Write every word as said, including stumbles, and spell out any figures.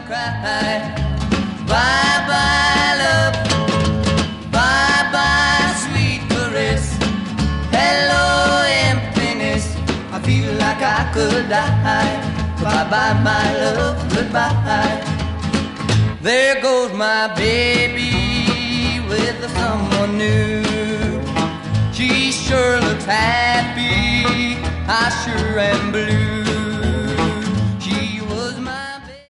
cry. Bye bye love, bye bye sweet caress. Hello emptiness, I feel like I could die. Bye bye my love, goodbye. There goes my baby with someone new. She sure looks happy, I sure am blue.